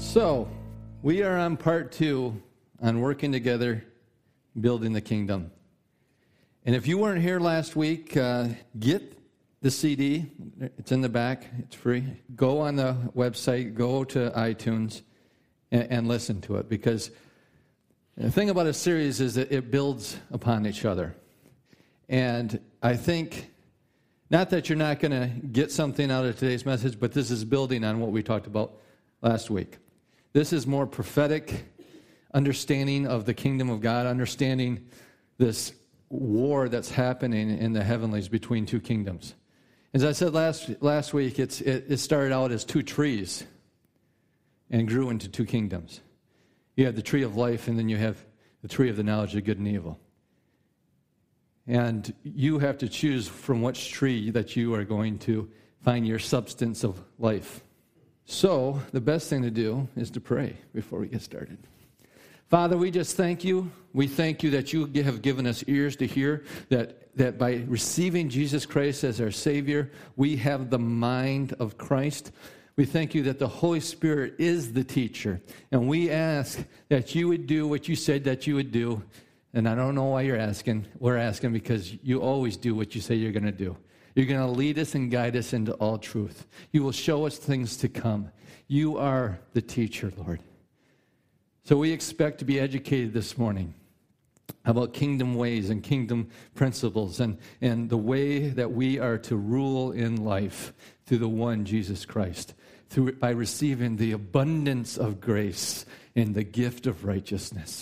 So, we are on part 2 on working together, building the kingdom. And if you weren't here last week, get the CD. It's in the back. It's free. Go on the website, go to iTunes, and listen to it. Because the thing about a series is that it builds upon each other. And I think, not that you're not going to get something out of today's message, but this is building on what we talked about last week. This is more prophetic understanding of the kingdom of God, understanding this war that's happening in the heavenlies between two kingdoms. As I said last week, it started out as two trees and grew into two kingdoms. You have the tree of life, and then you have the tree of the knowledge of good and evil. And you have to choose from which tree that you are going to find your substance of life. So, the best thing to do is to pray before we get started. Father, we just thank you. We thank you that you have given us ears to hear, that by receiving Jesus Christ as our Savior, we have the mind of Christ. We thank you that the Holy Spirit is the teacher. And we ask that you would do what you said that you would do. And I don't know why you're asking. We're asking because you always do what you say you're going to do. You're going to lead us and guide us into all truth. You will show us things to come. You are the teacher, Lord. So we expect to be educated this morning about kingdom ways and kingdom principles and the way that we are to rule in life through the one, Jesus Christ, by receiving the abundance of grace and the gift of righteousness.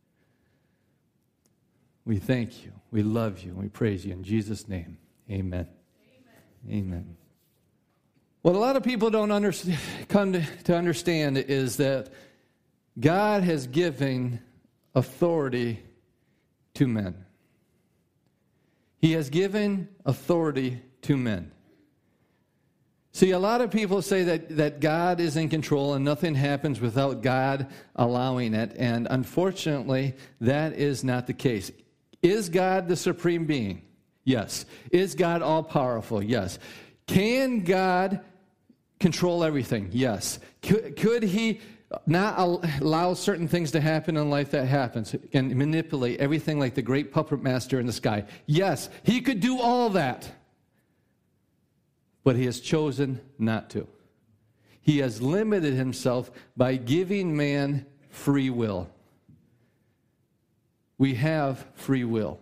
We thank you, we love you, and we praise you in Jesus' name. Amen. Amen. What a lot of people don't come to understand is that God has given authority to men. He has given authority to men. See, a lot of people say that God is in control and nothing happens without God allowing it. And unfortunately, that is not the case. Is God the supreme being? Yes. Is God all-powerful? Yes. Can God control everything? Yes. Could he not allow certain things to happen in life that happens and manipulate everything like the great puppet master in the sky? Yes. He could do all that. But he has chosen not to. He has limited himself by giving man free will. We have free will.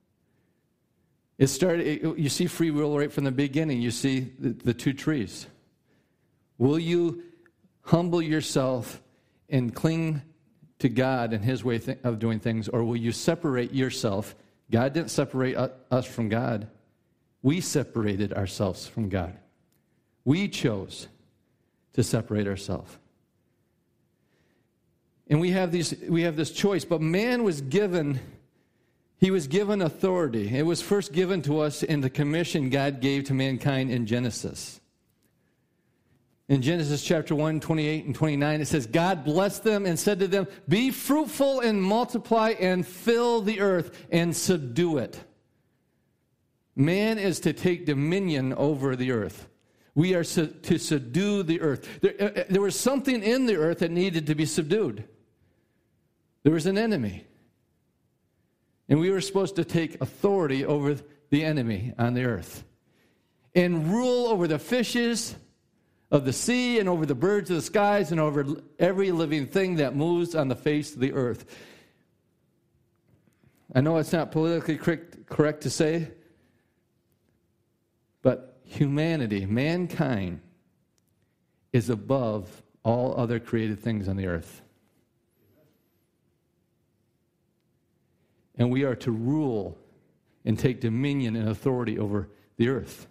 You see free will right from the beginning. You see the two trees. Will you humble yourself and cling to God and his way of doing things, or will you separate yourself? God didn't separate us from God. We separated ourselves from God. We chose to separate ourselves. And we have this choice, but man was given authority. It was first given to us in the commission God gave to mankind in Genesis. In Genesis chapter 1, 28 and 29, it says, God blessed them and said to them, be fruitful and multiply and fill the earth and subdue it. Man is to take dominion over the earth. We are to subdue the earth. There was something in the earth that needed to be subdued. There was an enemy. And we were supposed to take authority over the enemy on the earth and rule over the fishes of the sea and over the birds of the skies and over every living thing that moves on the face of the earth. I know it's not politically correct to say, but humanity, mankind, is above all other created things on the earth. And we are to rule and take dominion and authority over the earth.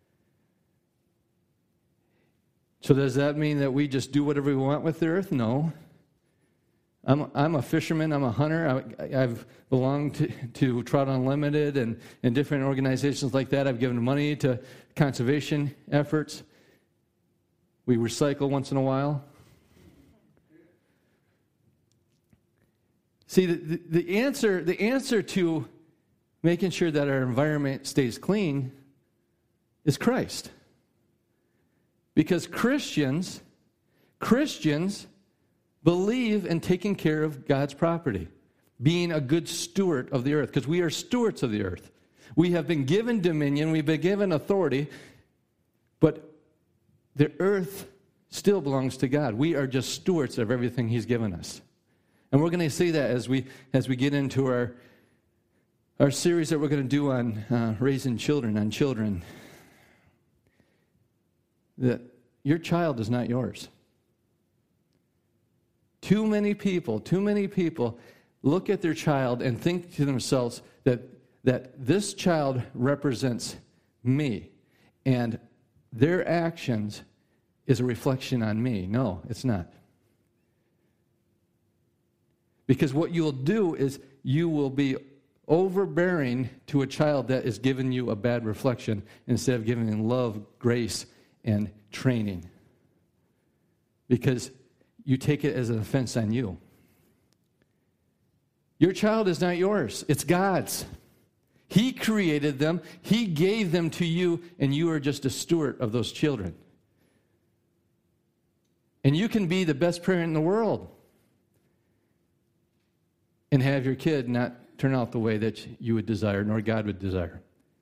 So does that mean that we just do whatever we want with the earth? No. I'm a fisherman. I'm a hunter. I've belonged to Trout Unlimited and different organizations like that. I've given money to conservation efforts. We recycle once in a while. See, the answer to making sure that our environment stays clean is Christ. Because Christians believe in taking care of God's property, being a good steward of the earth, because we are stewards of the earth. We have been given dominion, we've been given authority, but the earth still belongs to God. We are just stewards of everything He's given us. And we're going to see that as we get into our series that we're going to do on raising children, on children. That your child is not yours. Too many people look at their child and think to themselves that this child represents me, and their actions is a reflection on me. No, it's not. Because what you'll do is you will be overbearing to a child that is giving you a bad reflection instead of giving them love, grace, and training. Because you take it as an offense on you. Your child is not yours. It's God's. He created them. He gave them to you, and you are just a steward of those children. And you can be the best parent in the world and have your kid not turn out the way that you would desire, nor God would desire.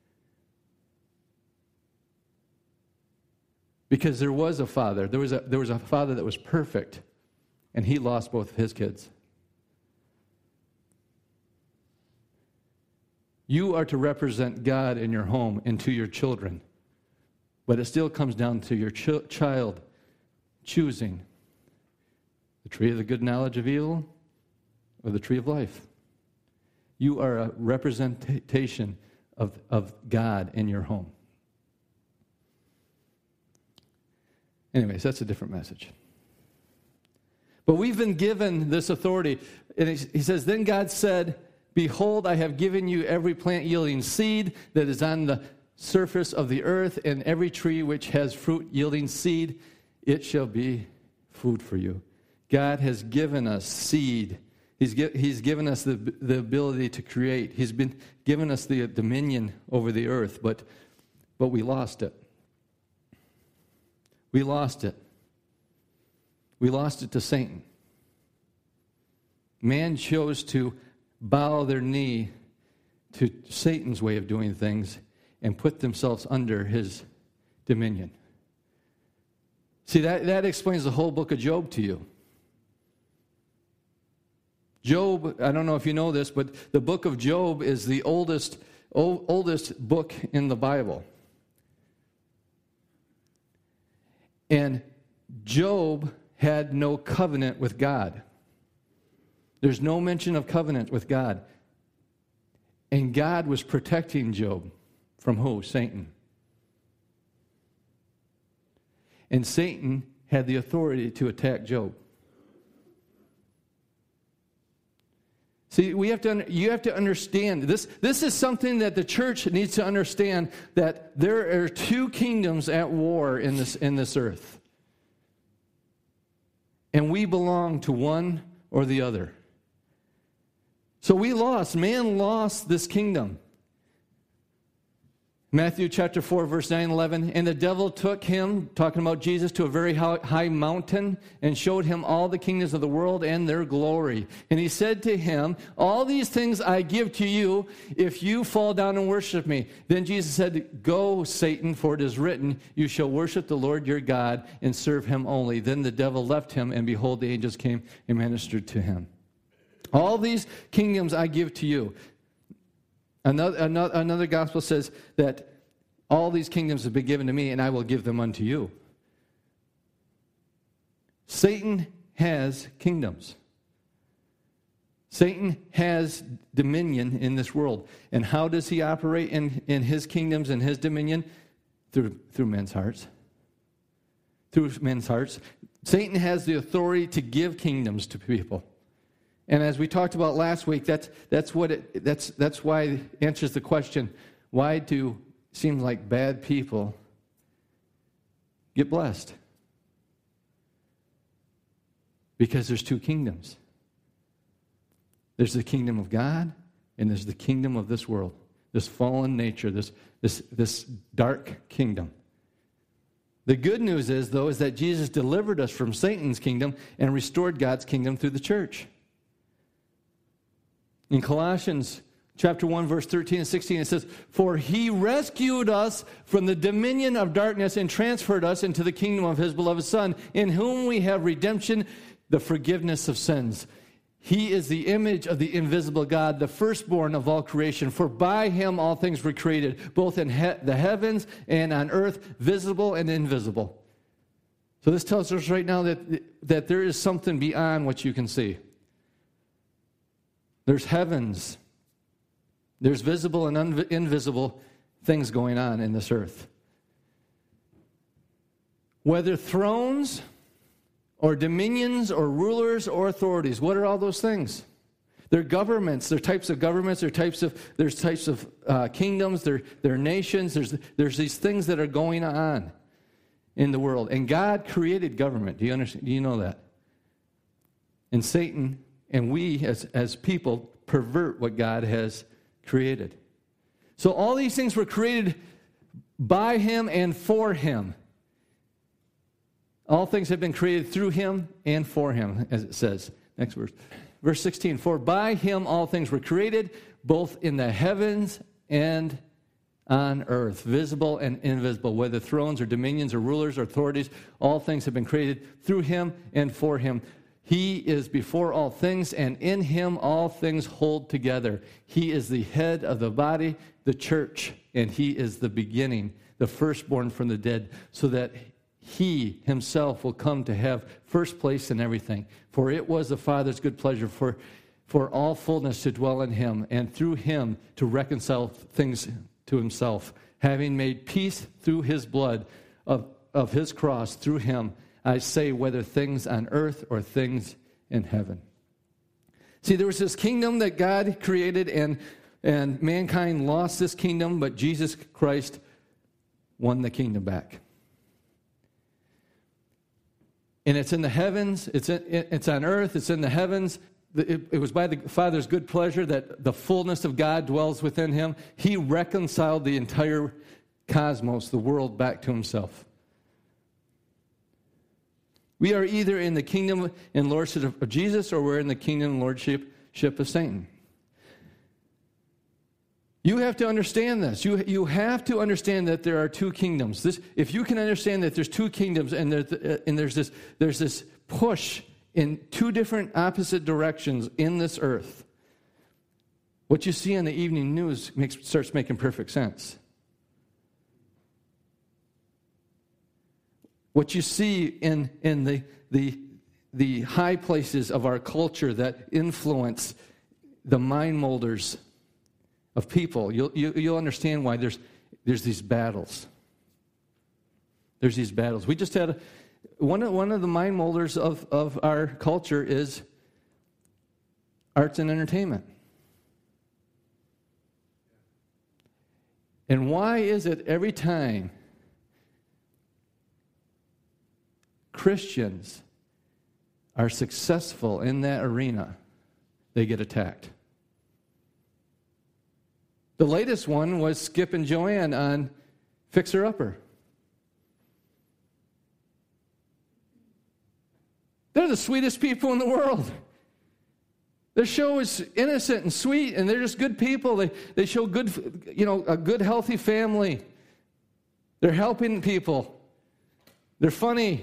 Because there was a father. There was a father that was perfect, and he lost both of his kids. You are to represent God in your home and to your children. But it still comes down to your child choosing the tree of the good knowledge of evil or the tree of life. You are a representation of God in your home. Anyways, that's a different message. But we've been given this authority. And he says, then God said, behold, I have given you every plant yielding seed that is on the surface of the earth, and every tree which has fruit yielding seed, it shall be food for you. God has given us seed. He's given us the ability to create. He's been given us the dominion over the earth, but we lost it. We lost it. We lost it to Satan. Man chose to bow their knee to Satan's way of doing things and put themselves under his dominion. See, that explains the whole book of Job to you. Job, I don't know if you know this, but the book of Job is the oldest book in the Bible. And Job had no covenant with God. There's no mention of covenant with God. And God was protecting Job from who? Satan. And Satan had the authority to attack Job. See, you have to understand, this is something that the church needs to understand, that there are two kingdoms at war in this earth. And we belong to one or the other. So man lost this kingdom. Matthew chapter 4, verse 9 and 11. And the devil took him, talking about Jesus, to a very high mountain and showed him all the kingdoms of the world and their glory. And he said to him, all these things I give to you if you fall down and worship me. Then Jesus said, go, Satan, for it is written, you shall worship the Lord your God and serve him only. Then the devil left him, and behold, the angels came and ministered to him. All these kingdoms I give to you. Another gospel says that all these kingdoms have been given to me, and I will give them unto you. Satan has kingdoms. Satan has dominion in this world. And how does he operate in his kingdoms and his dominion? Through men's hearts. Through men's hearts. Satan has the authority to give kingdoms to people. And as we talked about last week, that's why it answers the question, why do seems like bad people get blessed? Because there's two kingdoms. There's the kingdom of God, and there's the kingdom of this world, this fallen nature, this dark kingdom. The good news is, though, is that Jesus delivered us from Satan's kingdom and restored God's kingdom through the church. In Colossians chapter 1, verse 13 and 16, it says, "For he rescued us from the dominion of darkness and transferred us into the kingdom of his beloved Son, in whom we have redemption, the forgiveness of sins." He is the image of the invisible God, the firstborn of all creation. For by him all things were created, both in the heavens and on earth, visible and invisible. So this tells us right now that there is something beyond what you can see. There's heavens. There's visible and invisible things going on in this earth. Whether thrones or dominions, or rulers, or authorities. What are all those things? They're governments. They're types of governments. There's types of kingdoms. They're nations. There's these things that are going on in the world. And God created government. Do you understand? Do you know that? And Satan and we as people pervert what God has created. So all these things were created by him and for him. All things have been created through him and for him, as it says. Next verse. Verse 16, "For by him all things were created, both in the heavens and on earth, visible and invisible, whether thrones or dominions or rulers or authorities, all things have been created through him and for him. He is before all things, and in him all things hold together. He is the head of the body, the church, and he is the beginning, the firstborn from the dead, so that he himself will come to have first place in everything. For it was the Father's good pleasure for all fullness to dwell in him, and through him to reconcile things to himself, having made peace through his blood of his cross. Through him, I say, whether things on earth or things in heaven." See, there was this kingdom that God created, and mankind lost this kingdom, but Jesus Christ won the kingdom back. And it's in the heavens, it's on earth, it's in the heavens. It was by the Father's good pleasure that the fullness of God dwells within him. He reconciled the entire cosmos, the world, back to himself. We are either in the kingdom and lordship of Jesus, or we're in the kingdom and lordship of Satan. You have to understand this. You have to understand that there are two kingdoms. If you can understand that there's two kingdoms and there's this push in two different opposite directions in this earth, what you see in the evening news starts making perfect sense. What you see in the high places of our culture that influence the mind molders of people, you'll understand why there's these battles. There's these battles. We just had one of the mind molders of our culture is arts and entertainment. And why is it every time Christians are successful in that arena, they get attacked? The latest one was Skip and Joanne on Fixer Upper. They're the sweetest people in the world. Their show is innocent and sweet, and they're just good people. They show good, a good, healthy family. They're helping people. They're funny.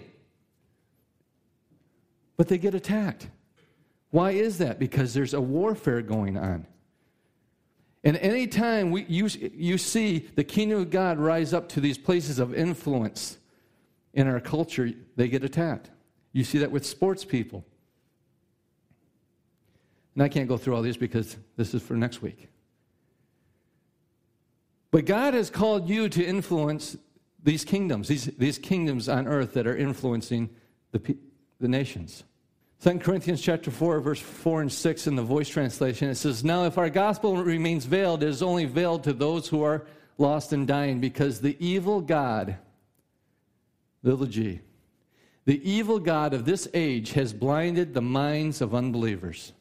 But they get attacked. Why is that? Because there's a warfare going on. And any time you see the kingdom of God rise up to these places of influence in our culture, they get attacked. You see that with sports people. And I can't go through all these because this is for next week. But God has called you to influence these kingdoms, these kingdoms on earth that are influencing the nations. 2 Corinthians chapter 4, verse 4 and 6 in the Voice translation, it says, "Now if our gospel remains veiled, it is only veiled to those who are lost and dying, because the evil God," little g, "the evil God of this age has blinded the minds of unbelievers."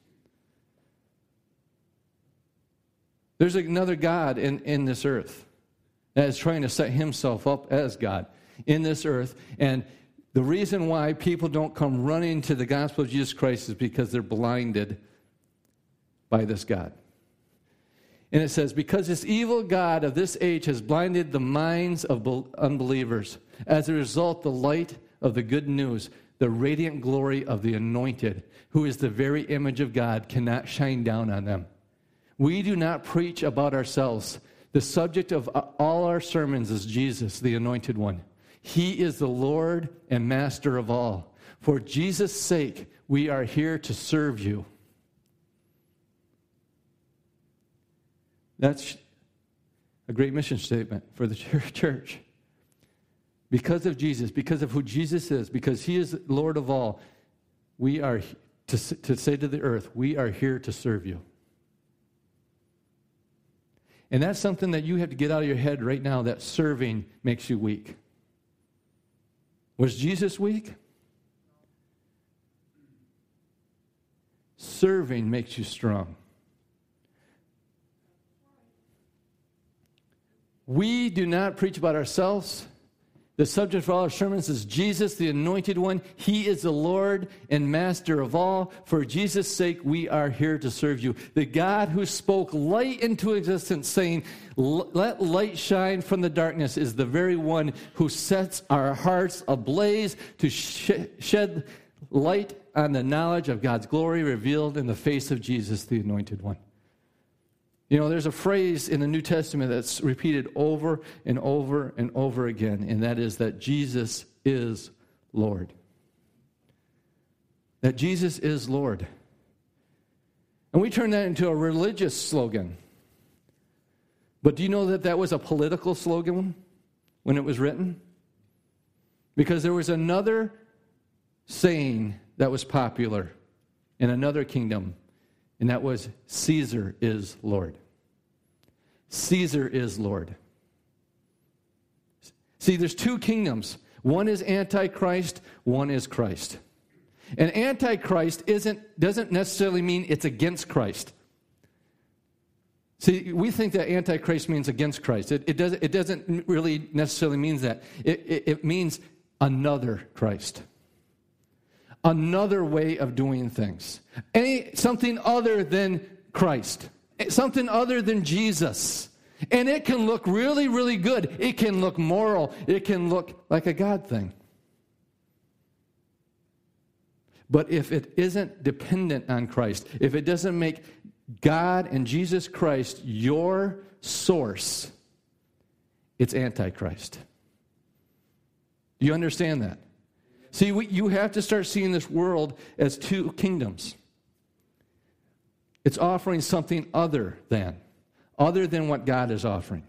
There's another God in this earth that is trying to set himself up as God. in this earth. And the reason why people don't come running to the gospel of Jesus Christ is because they're blinded by this God. And it says, because this evil God of this age has blinded the minds of unbelievers. As a result, the light of the good news, the radiant glory of the anointed, who is the very image of God, cannot shine down on them. We do not preach about ourselves. The subject of all our sermons is Jesus, the anointed one. He is the Lord and master of all. For Jesus' sake, we are here to serve you. That's a great mission statement for the church. Because of Jesus, because of who Jesus is, because he is Lord of all, we are to say to the earth, we are here to serve you. And that's something that you have to get out of your head right now, that serving makes you weak. Was Jesus weak? Serving makes you strong. We do not preach about ourselves. The subject for all our sermons is Jesus, the anointed one. He is the Lord and master of all. For Jesus' sake, we are here to serve you. The God who spoke light into existence, saying, let light shine from the darkness, is the very one who sets our hearts ablaze to shed light on the knowledge of God's glory revealed in the face of Jesus, the anointed one. You know, there's a phrase in the New Testament that's repeated over and over and over again, and that is that Jesus is Lord. That Jesus is Lord. And we turn that into a religious slogan. But do you know that that was a political slogan when it was written? Because there was another saying that was popular in another kingdom, and that was, Caesar is Lord. Caesar is Lord. See, there's two kingdoms. One is Antichrist, one is Christ. And Antichrist doesn't necessarily mean it's against Christ. See, we think that Antichrist means against Christ. It doesn't really necessarily mean that. It means another Christ. Another way of doing things. Something other than Christ. Something other than Jesus. And it can look really, really good. It can look moral. It can look like a God thing. But if it isn't dependent on Christ, if it doesn't make God and Jesus Christ your source, it's Antichrist. Do you understand that? See, you have to start seeing this world as two kingdoms. It's offering something other than what God is offering.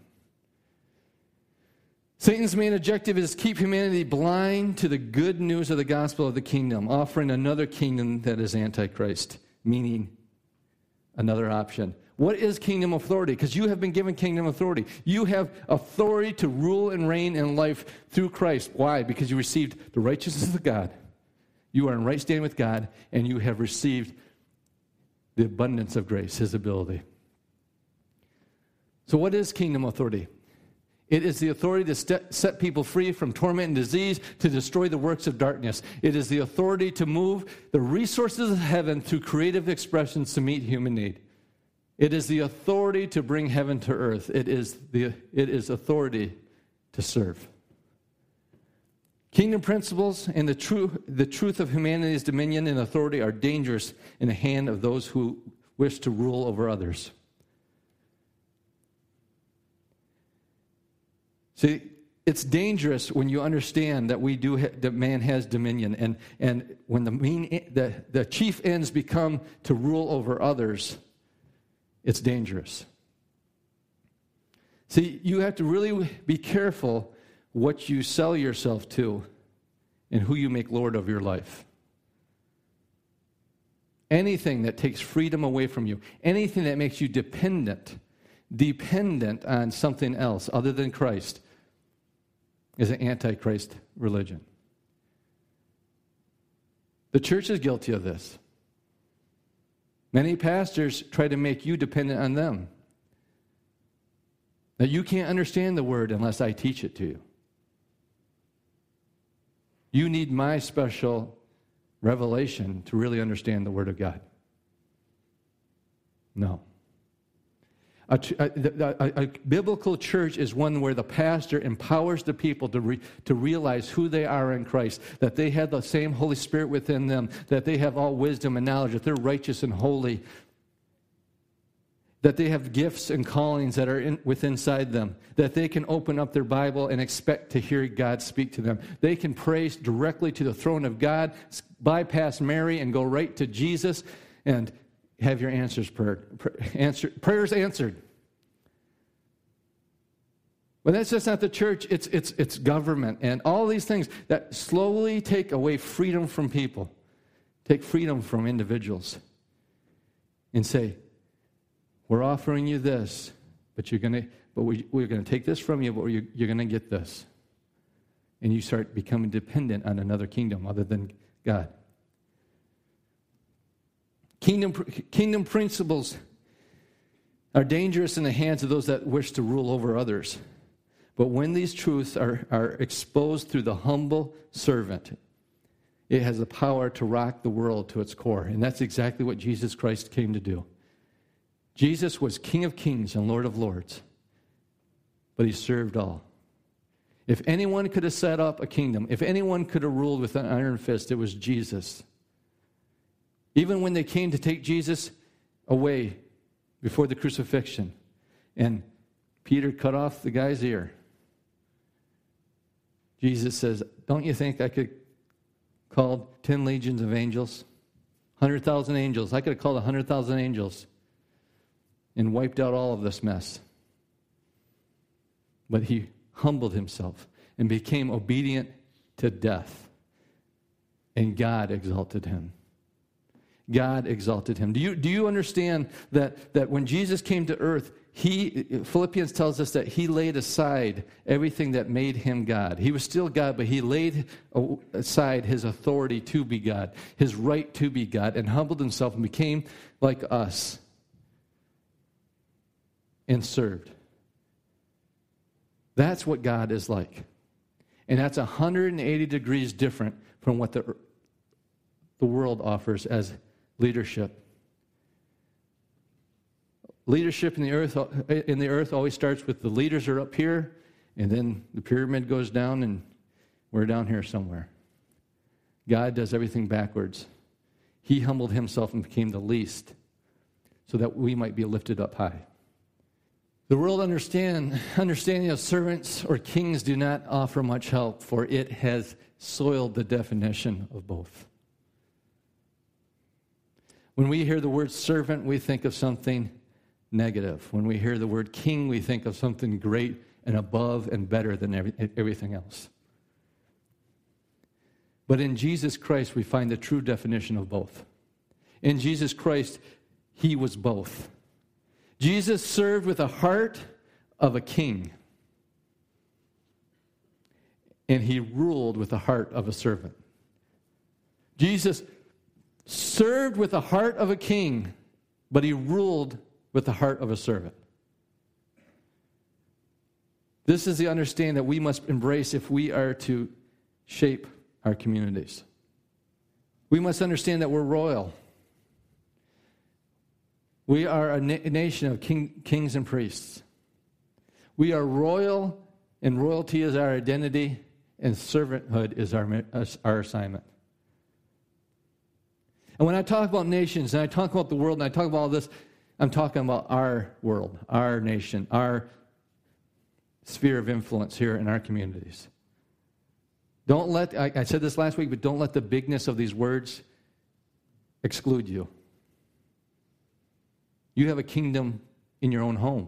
Satan's main objective is to keep humanity blind to the good news of the gospel of the kingdom, offering another kingdom that is Antichrist, meaning another option. What is kingdom authority? Because you have been given kingdom authority. You have authority to rule and reign in life through Christ. Why? Because you received the righteousness of God. You are in right standing with God, and you have received the abundance of grace, his ability. So what is kingdom authority? It is the authority to set people free from torment and disease, to destroy the works of darkness. It is the authority to move the resources of heaven through creative expressions to meet human need. It is the authority to bring heaven to earth. It is authority to serve. Kingdom principles and the truth of humanity's dominion and authority are dangerous in the hand of those who wish to rule over others. See, it's dangerous when you understand that that man has dominion, and when the chief ends become to rule over others, it's dangerous. See, you have to really be careful what you sell yourself to and who you make Lord of your life. Anything that takes freedom away from you, anything that makes you dependent on something else other than Christ, is an Antichrist religion. The church is guilty of this. Many pastors try to make you dependent on them. That you can't understand the word unless I teach it to you. You need my special revelation to really understand the Word of God. No. A biblical church is one where the pastor empowers the people to realize who they are in Christ, that they have the same Holy Spirit within them, that they have all wisdom and knowledge, that they're righteous and holy, that they have gifts and callings that are inside them, that they can open up their Bible and expect to hear God speak to them. They can pray directly to the throne of God, bypass Mary and go right to Jesus and have your prayers answered. But that's just not the church. It's government and all these things that slowly take away freedom from people, take freedom from individuals, and say, "We're offering you this, but we're going to take this from you, but you're going to get this," and you start becoming dependent on another kingdom other than God. Kingdom principles are dangerous in the hands of those that wish to rule over others. But when these truths are exposed through the humble servant, it has the power to rock the world to its core. And that's exactly what Jesus Christ came to do. Jesus was King of Kings and Lord of Lords, but he served all. If anyone could have set up a kingdom, if anyone could have ruled with an iron fist, it was Jesus. Even when they came to take Jesus away before the crucifixion, and Peter cut off the guy's ear, Jesus says, "Don't you think I could call 10 legions of angels, 100,000 angels? I could have called 100,000 angels and wiped out all of this mess." But he humbled himself and became obedient to death, and God exalted him. God exalted him. Do you understand that when Jesus came to earth, Philippians tells us that he laid aside everything that made him God. He was still God, but he laid aside his authority to be God, his right to be God, and humbled himself and became like us and served. That's what God is like. And that's 180 degrees different from what the world offers as leadership. Leadership in the earth always starts with the leaders are up here, and then the pyramid goes down, and we're down here somewhere. God does everything backwards. He humbled himself and became the least so that we might be lifted up high. The world understanding of servants or kings do not offer much help, for it has soiled the definition of both. When we hear the word servant, we think of something negative. When we hear the word king, we think of something great and above and better than everything else. But in Jesus Christ, we find the true definition of both. In Jesus Christ, he was both. Jesus served with the heart of a king, and he ruled with the heart of a servant. Jesus served with the heart of a king, but he ruled with the heart of a servant. This is the understanding that we must embrace if we are to shape our communities. We must understand that we're royal. We are a nation of kings and priests. We are royal, and royalty is our identity, and servanthood is our assignment. And when I talk about nations, and I talk about the world, and I talk about all this, I'm talking about our world, our nation, our sphere of influence here in our communities. Don't let, I said this last week, but don't let the bigness of these words exclude you. You have a kingdom in your own home.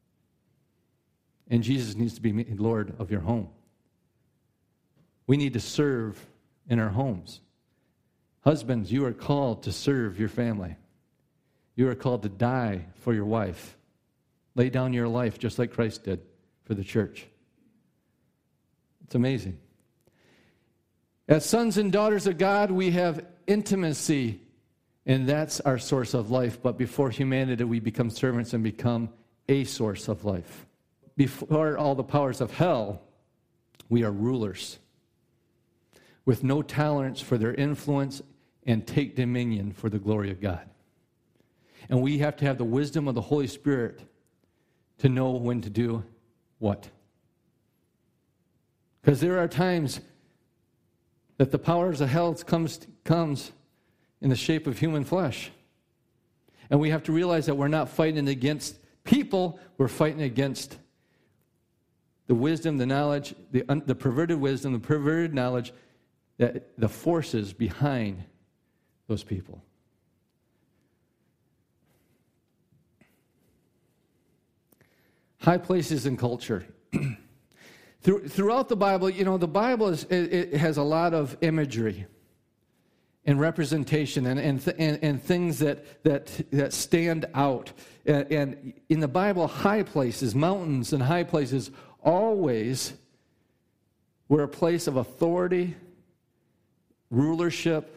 And Jesus needs to be Lord of your home. We need to serve in our homes. Husbands, you are called to serve your family. You are called to die for your wife. Lay down your life just like Christ did for the church. It's amazing. As sons and daughters of God, we have intimacy, and that's our source of life. But before humanity, we become servants and become a source of life. Before all the powers of hell, we are rulers. with no tolerance for their influence and take dominion for the glory of God. And we have to have the wisdom of the Holy Spirit to know when to do what. Because there are times that the powers of hell comes in the shape of human flesh. And we have to realize that we're not fighting against people, we're fighting against the wisdom, the knowledge, the perverted wisdom, the perverted knowledge, that the forces behind those people. High places in culture. Throughout the Bible, the Bible it has a lot of imagery and representation and things that stand out. And in the Bible, high places, mountains and high places always were a place of authority, rulership,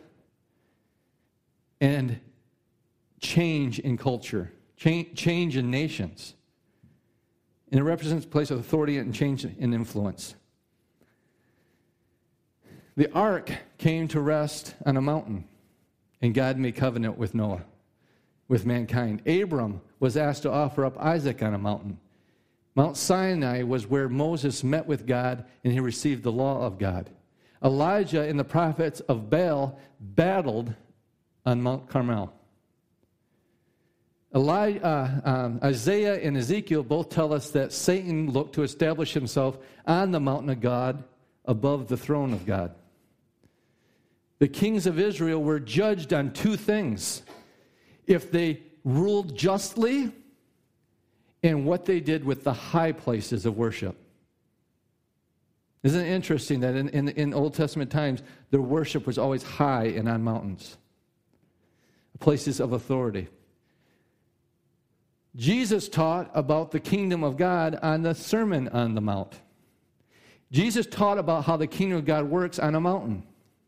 and change in culture, change in nations. And it represents a place of authority and change and influence. The ark came to rest on a mountain, and God made covenant with Noah, with mankind. Abram was asked to offer up Isaac on a mountain. Mount Sinai was where Moses met with God, and he received the law of God. Elijah and the prophets of Baal battled on Mount Carmel. Isaiah and Ezekiel both tell us that Satan looked to establish himself on the mountain of God above the throne of God. The kings of Israel were judged on two things: if they ruled justly and what they did with the high places of worship. Isn't it interesting that in Old Testament times, their worship was always high and on mountains, places of authority. Jesus taught about the kingdom of God on the Sermon on the Mount. Jesus taught about how the kingdom of God works on a mountain.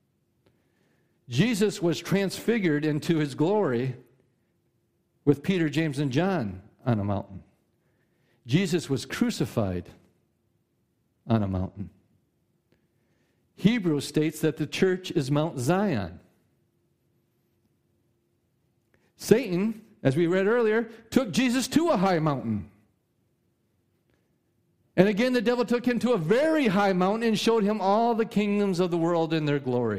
Jesus was transfigured into his glory with Peter, James, and John on a mountain. Jesus was crucified on a mountain. Hebrews states that the church is Mount Zion. Satan, as we read earlier, took Jesus to a high mountain. And again, the devil took him to a very high mountain and showed him all the kingdoms of the world in their glory.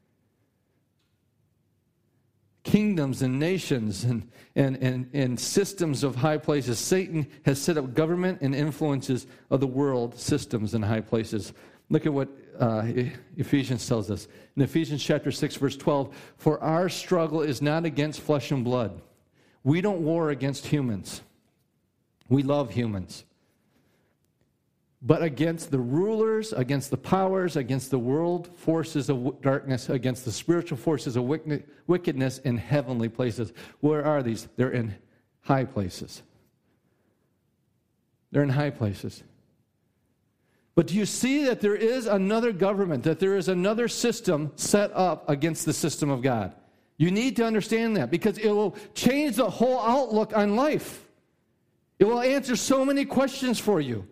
Kingdoms and nations and systems of high places. Satan has set up government and influences of the world systems in high places. Look at what Ephesians tells us. In Ephesians chapter 6, verse 12, "For our struggle is not against flesh and blood." We don't war against humans. We love humans. But against the rulers, against the powers, against the world forces of darkness, against the spiritual forces of wickedness in heavenly places. Where are these? They're in high places. They're in high places. But do you see that there is another government, that there is another system set up against the system of God? You need to understand that, because it will change the whole outlook on life. It will answer so many questions for you.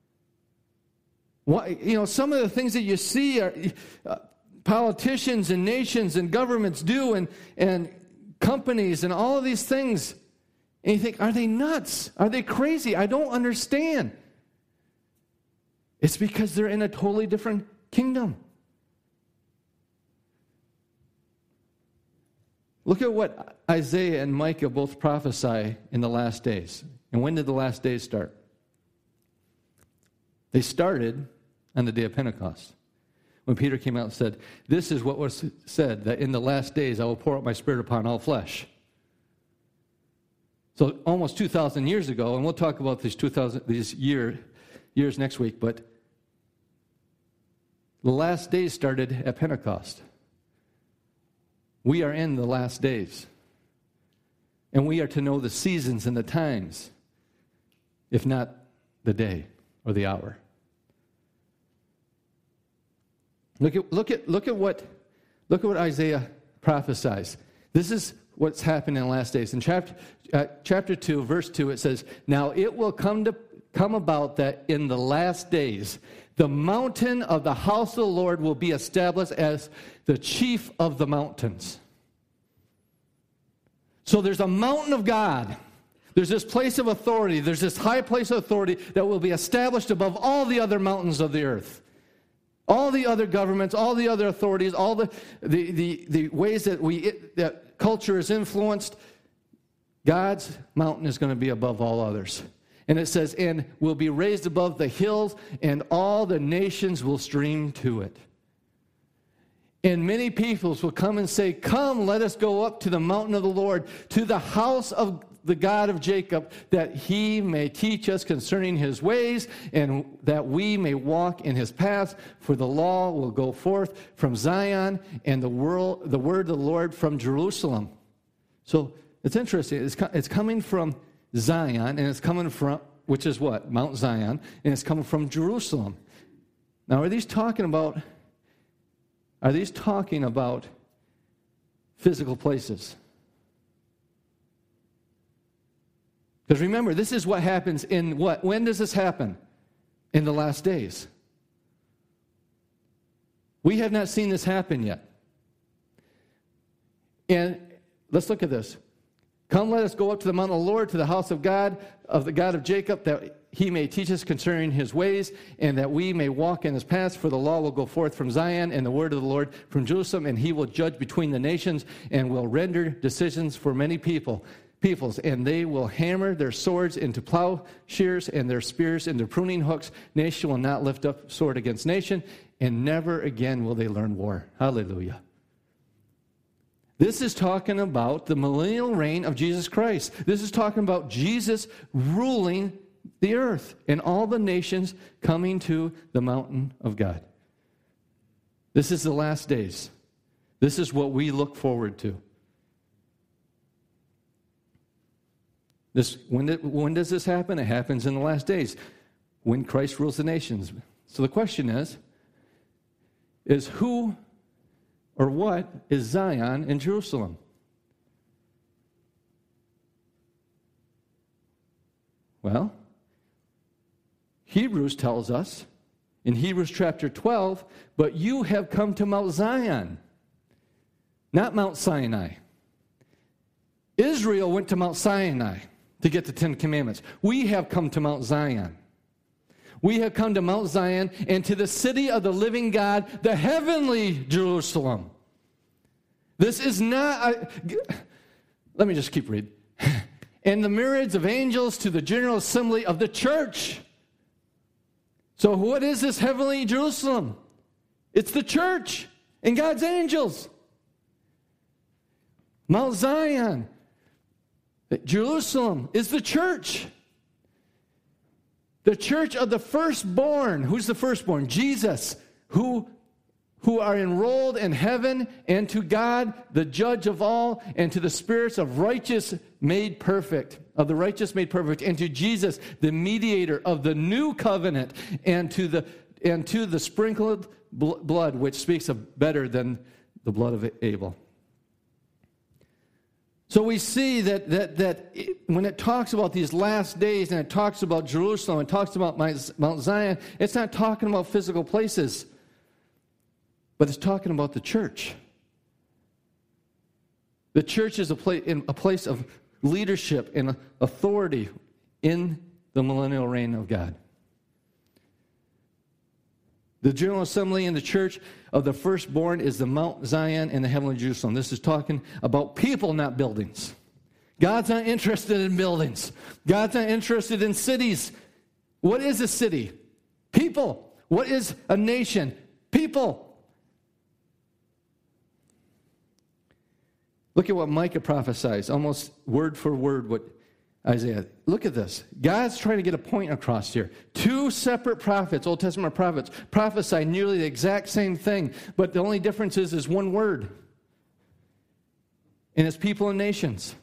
Some of the things that you see are politicians and nations and governments do, and companies and all of these things. And you think, are they nuts? Are they crazy? I don't understand. It's because they're in a totally different kingdom. Look at what Isaiah and Micah both prophesy in the last days. And when did the last days start? They started on the day of Pentecost, when Peter came out and said, "This is what was said, that in the last days I will pour out my Spirit upon all flesh." So almost 2,000 years ago, and we'll talk about these years next week, but the last days started at Pentecost. We are in the last days. And we are to know the seasons and the times, if not the day or the hour. Look at what Isaiah prophesies. This is what's happening in the last days. In chapter 2, verse 2, it says, "Now it will come to come about that in the last days, the mountain of the house of the Lord will be established as the chief of the mountains. So there's a mountain of God. There's this place of authority. There's this high place of authority that will be established above all the other mountains of the earth. All the other governments, all the other authorities, all the ways that culture is influenced, God's mountain is going to be above all others. And it says, and will be raised above the hills, and all the nations will stream to it. And many peoples will come and say, come, let us go up to the mountain of the Lord, to the house of the God of Jacob, that he may teach us concerning his ways, and that we may walk in his paths. For the law will go forth from Zion, and the word of the Lord from Jerusalem. So it's interesting. It's coming from Zion, and it's coming from, which is what? Mount Zion, and it's coming from Jerusalem. Now, are these talking about physical places? Because remember, this is what happens in what? When does this happen? In the last days. We have not seen this happen yet. And let's look at this. Come, let us go up to the mountain of the Lord, to the house of God, of the God of Jacob, that he may teach us concerning his ways, and that we may walk in his paths. For the law will go forth from Zion, and the word of the Lord from Jerusalem, and he will judge between the nations, and will render decisions for many peoples, and they will hammer their swords into plowshares and their spears into pruning hooks. Nation will not lift up sword against nation, and never again will they learn war. Hallelujah. This is talking about the millennial reign of Jesus Christ. This is talking about Jesus ruling the earth and all the nations coming to the mountain of God. This is the last days. This is what we look forward to. When does this happen? It happens in the last days, when Christ rules the nations. So the question is who or what is Zion in Jerusalem? Well, Hebrews tells us in Hebrews chapter 12, but you have come to Mount Zion, not Mount Sinai. Israel went to Mount Sinai to get the Ten Commandments. We have come to Mount Zion. We have come to Mount Zion and to the city of the living God, the heavenly Jerusalem. This is not, let me just keep reading. And the myriads of angels to the general assembly of the church. So what is this heavenly Jerusalem? It's the church and God's angels. Mount Zion, Jerusalem, is the church. The church of the firstborn. Who's the firstborn? Jesus, who are enrolled in heaven, and to God, the judge of all, and to the spirits of righteous made perfect, and to Jesus, the mediator of the new covenant, and to the sprinkled blood, which speaks of better than the blood of Abel. So we see that when it talks about these last days, and it talks about Jerusalem, and talks about Mount Zion, it's not talking about physical places, but it's talking about the church. The church is a place of leadership and authority in the millennial reign of God. The General Assembly and the church of the firstborn is the Mount Zion and the heavenly Jerusalem. This is talking about people, not buildings. God's not interested in buildings. God's not interested in cities. What is a city? People. What is a nation? People. Look at what Micah prophesies, almost word for word what Isaiah. Look at this. God's trying to get a point across here. Two separate prophets, Old Testament prophets, prophesy nearly the exact same thing, but the only difference is one word. And it's people and nations.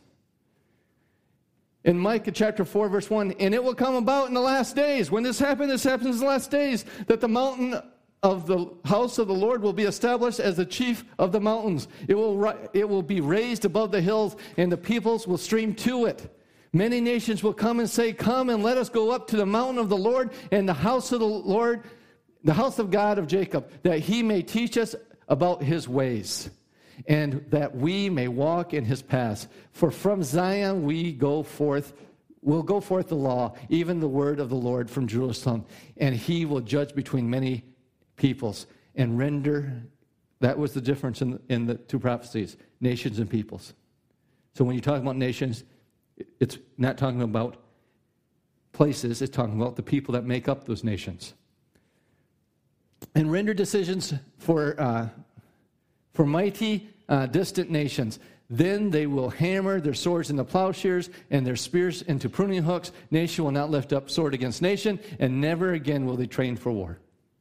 In Micah chapter 4, verse 1, and it will come about in the last days. When this happens in the last days, that the mountain of the house of the Lord will be established as the chief of the mountains. It will be raised above the hills, and the peoples will stream to it. Many nations will come and say, come and let us go up to the mountain of the Lord and the house of the Lord, the house of God of Jacob, that he may teach us about his ways, and that we may walk in his paths. For from Zion will go forth the law, even the word of the Lord from Jerusalem, and he will judge between many peoples and render. That was the difference in the two prophecies, nations and peoples. So when you talk about nations, it's not talking about places, it's talking about the people that make up those nations. And render decisions for mighty distant nations. Then they will hammer their swords into plowshares and their spears into pruning hooks. Nation will not lift up sword against nation, and never again will they train for war.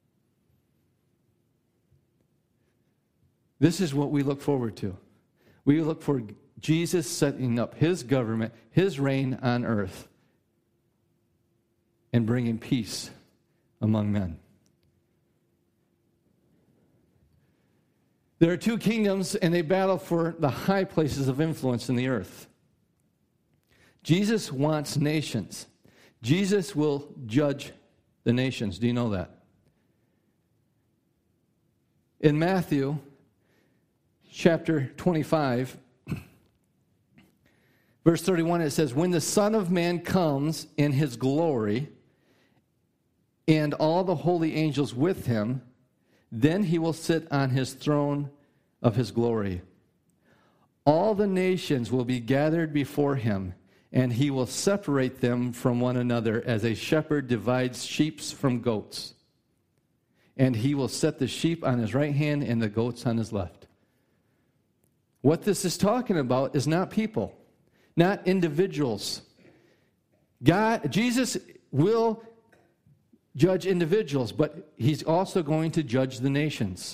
This is what we look forward to. We look for Jesus setting up his government, his reign on earth, and bringing peace among men. There are two kingdoms, and they battle for the high places of influence in the earth. Jesus wants nations. Jesus will judge the nations. Do you know that? In Matthew chapter 25, verse 31, it says, when the Son of Man comes in his glory, and all the holy angels with him, then he will sit on his throne of his glory. All the nations will be gathered before him, and he will separate them from one another as a shepherd divides sheep from goats. And he will set the sheep on his right hand and the goats on his left. What this is talking about is not people, not individuals. Jesus will judge individuals, but he's also going to judge the nations.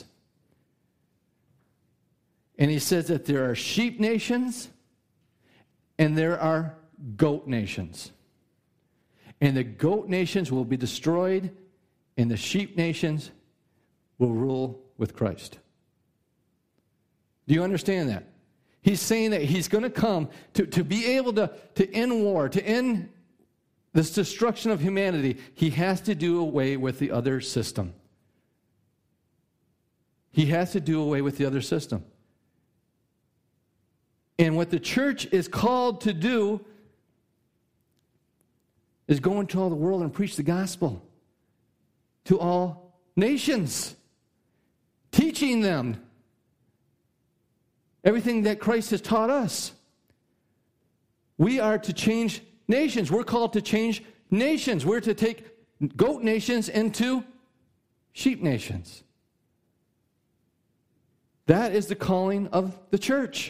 And he says that there are sheep nations and there are goat nations. And the goat nations will be destroyed, and the sheep nations will rule with Christ. Do you understand that? He's saying that he's going to come to be able to end war, to end this destruction of humanity. He has to do away with the other system. He has to do away with the other system. And what the church is called to do is go into all the world and preach the gospel to all nations, teaching them everything that Christ has taught us. We are to change nations. We're called to change nations. We're to take goat nations into sheep nations. That is the calling of the church.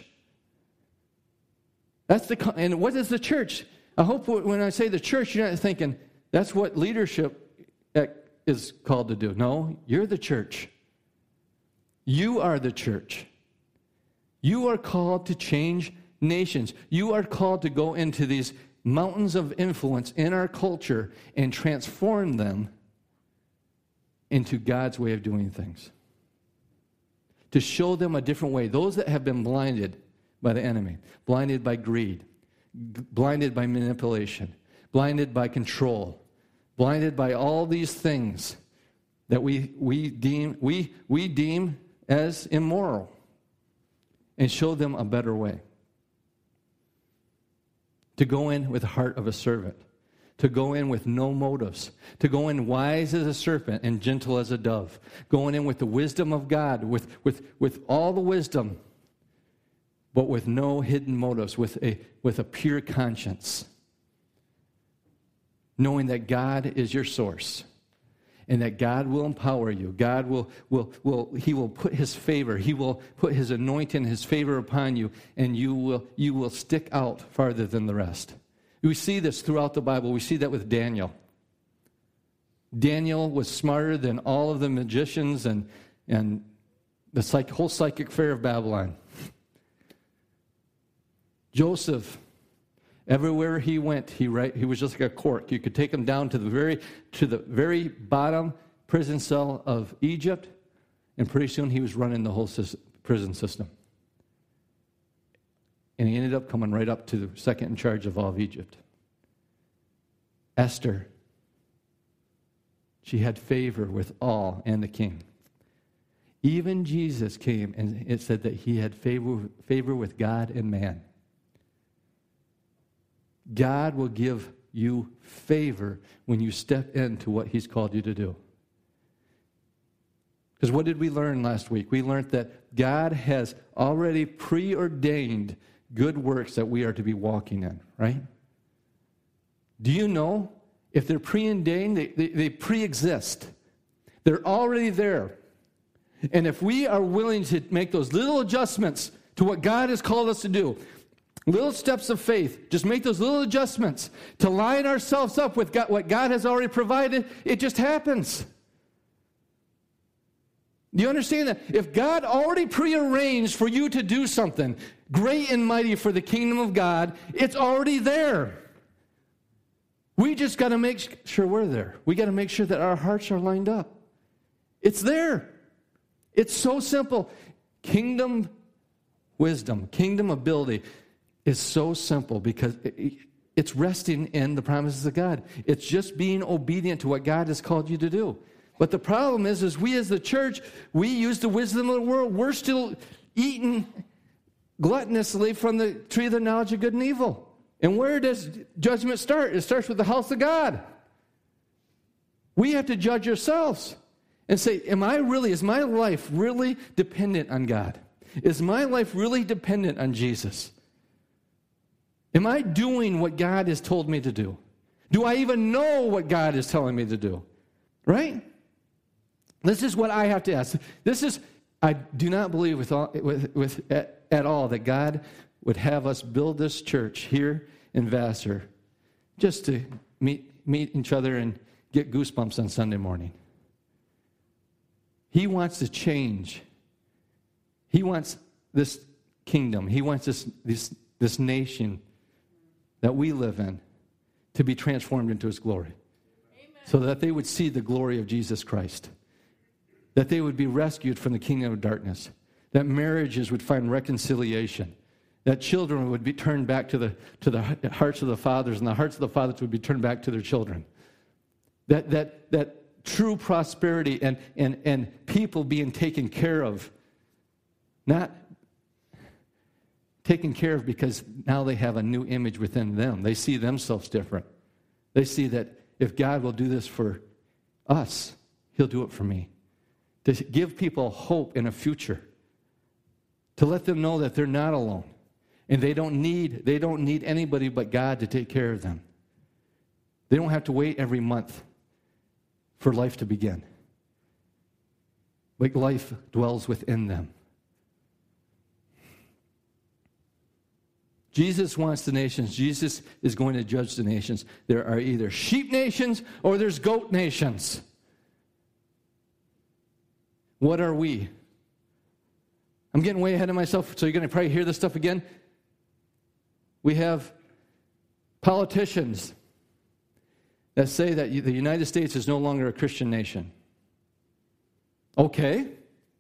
And what is the church? I hope when I say the church, you're not thinking that's what leadership is called to do. No, you're the church. You are the church. You are called to change nations. You are called to go into these mountains of influence in our culture and transform them into God's way of doing things. To show them a different way. Those that have been blinded by the enemy, blinded by greed, blinded by manipulation, blinded by control, blinded by all these things that we deem as immoral, and show them a better way. To go in with the heart of a servant, to go in with no motives, to go in wise as a serpent and gentle as a dove, going in with the wisdom of God, with all the wisdom, but with no hidden motives, with a pure conscience, knowing that God is your source and that God will empower you. God He will put His favor, He will put His anointing, His favor upon you, and you will stick out farther than the rest. We see this throughout the Bible. We see that with Daniel. Daniel was smarter than all of the magicians and the whole psychic fair of Babylon. Joseph, everywhere he went, he was just like a cork. You could take him down to the very bottom prison cell of Egypt, and pretty soon he was running the whole prison system. And he ended up coming right up to the second in charge of all of Egypt. Esther, she had favor with all and the king. Even Jesus came, and it said that he had favor with God and man. God will give you favor when you step into what he's called you to do. Because what did we learn last week? We learned that God has already preordained good works that we are to be walking in, right? Do you know if they're preordained, they pre-exist. They're already there. And if we are willing to make those little adjustments to what God has called us to do, little steps of faith, just make those little adjustments to line ourselves up with what God has already provided, it just happens. Do you understand that? If God already prearranged for you to do something great and mighty for the kingdom of God, it's already there. We just got to make sure we're there. We got to make sure that our hearts are lined up. It's there. It's so simple. Kingdom wisdom, kingdom ability is so simple because it's resting in the promises of God. It's just being obedient to what God has called you to do. But the problem is we as the church, we use the wisdom of the world. We're still eating gluttonously from the tree of the knowledge of good and evil. And where does judgment start? It starts with the house of God. We have to judge ourselves and say, is my life really dependent on God? Is my life really dependent on Jesus? Am I doing what God has told me to do? Do I even know what God is telling me to do? Right? This is what I have to ask. I do not believe at all that God would have us build this church here in Vassar just to meet each other and get goosebumps on Sunday morning. He wants to change. He wants this kingdom. He wants this nation that we live in to be transformed into his glory. Amen. So that they would see the glory of Jesus Christ. That they would be rescued from the kingdom of darkness. That marriages would find reconciliation. That children would be turned back to the hearts of the fathers, and the hearts of the fathers would be turned back to their children. That true prosperity and people being taken care of. Not taken care of because now they have a new image within them. They see themselves different. They see that if God will do this for us, he'll do it for me. To give people hope in a future. To let them know that they're not alone. And they don't need anybody but God to take care of them. They don't have to wait every month for life to begin. But life dwells within them. Jesus wants the nations. Jesus is going to judge the nations. There are either sheep nations or there's goat nations. What are we? I'm getting way ahead of myself, so you're going to probably hear this stuff again. We have politicians that say that the United States is no longer a Christian nation. Okay.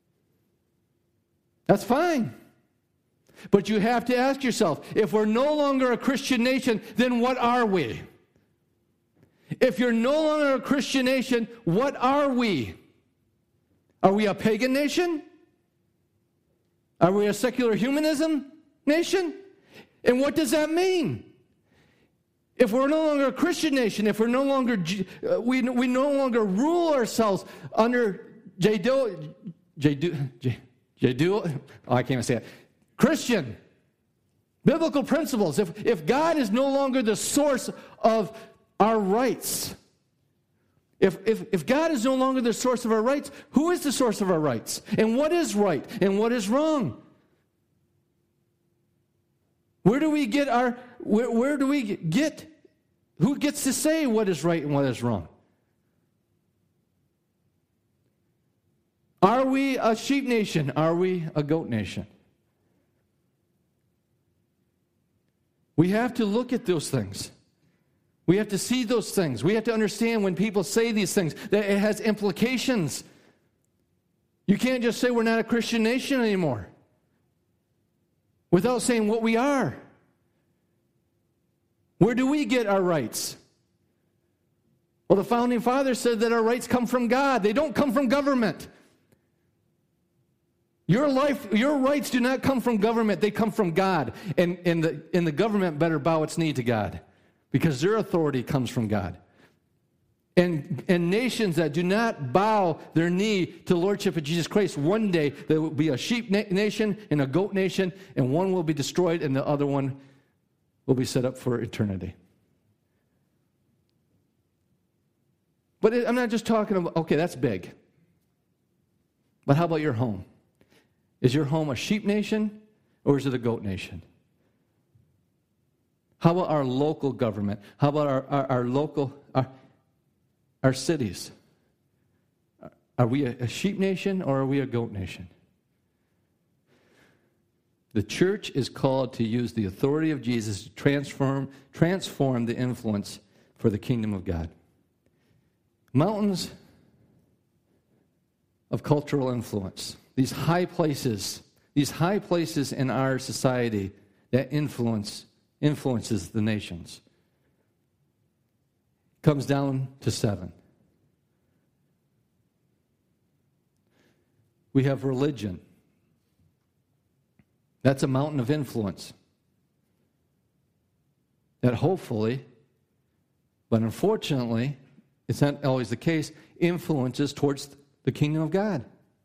That's fine. But you have to ask yourself, if we're no longer a Christian nation, then what are we? If you're no longer a Christian nation, what are we? Are we a pagan nation? Are we a secular humanism nation? And what does that mean? If we're no longer a Christian nation, if we're no longer we no longer rule ourselves under I can't even say it. Christian biblical principles. If God is no longer the source of our rights, if God is no longer the source of our rights, who is the source of our rights? And what is right and what is wrong? Where do we get who gets to say what is right and what is wrong? Are we a sheep nation? Are we a goat nation? We have to look at those things. We have to see those things. We have to understand when people say these things that it has implications. You can't just say we're not a Christian nation anymore. without saying what we are. Where do we get our rights? Well, the Founding Fathers said that our rights come from God. They don't come from government. Your rights do not come from government. They come from God. And the government better bow its knee to God, because their authority comes from God. And nations that do not bow their knee to the lordship of Jesus Christ, one day there will be a sheep nation and a goat nation, and one will be destroyed and the other one will be set up for eternity. But I'm not just talking about, okay, that's big. But how about your home? Is your home a sheep nation or is it a goat nation? How about our local government? How about our local, our cities? Are we a sheep nation or are we a goat nation? The church is called to use the authority of Jesus to transform the influence for the kingdom of God. Mountains of cultural influence, these high places in our society that influences the nations, comes down to 7. We have religion. That's a mountain of influence that hopefully, but unfortunately, it's not always the case, influences towards the kingdom of God.